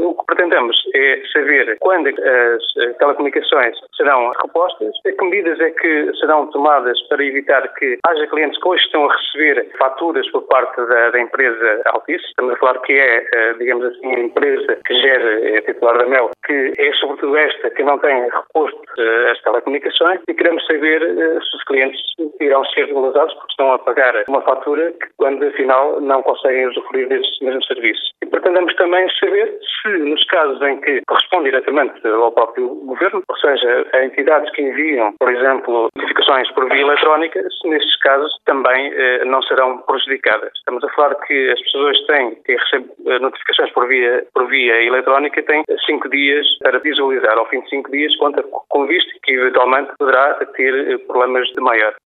o que pretendemos é saber quando as telecomunicações serão repostas, que medidas é que serão tomadas para evitar que haja clientes que hoje estão a receber faturas por parte da empresa Altice. Estamos a falar que é, digamos assim, a empresa que gera, é titular da Mel, que é sobretudo esta que não tem reposto as telecomunicações, e queremos saber se os clientes irão ser regularizados porque estão a pagar uma fatura que, quando afinal não conseguem usufruir desses mesmos serviços. E pretendemos também saber se, nos casos em que corresponde diretamente ao próprio governo, ou seja, a entidades que enviam, por exemplo, notificações por via eletrónica, se nestes casos também não serão prejudicadas. Estamos a falar que as pessoas que recebem notificações por via eletrónica têm 5 dias para visualizar. Ao fim de 5 dias, conta com visto que eventualmente poderá ter problemas de maior.